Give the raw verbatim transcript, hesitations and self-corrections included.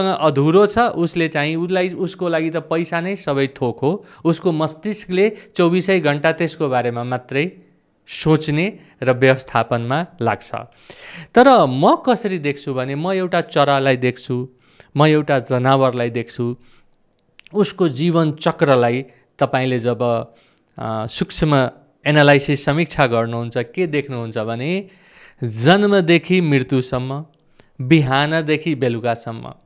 अधुरो छ उसले चाहिँ उसलाई उसको लागि त पैसा नै सबै थोक हो। उसको मस्तिष्कले चौबिसै घण्टा त्यसको बारेमा मात्रै सोच्ने र व्यवस्थापनमा लाग्छ। तर म कसरी देख्छु भने म एउटा चरालाई देख्छु, म एउटा जनावरलाई देख्छु, उसको जीवन चक्रलाई तपाईले जब सूक्ष्म एनालाइसिस समीक्षा गर्नुहुन्छ के देख्नुहुन्छ भने जन्मदेखि मृत्युसम्म, बिहानदेखि बेलुकासम्म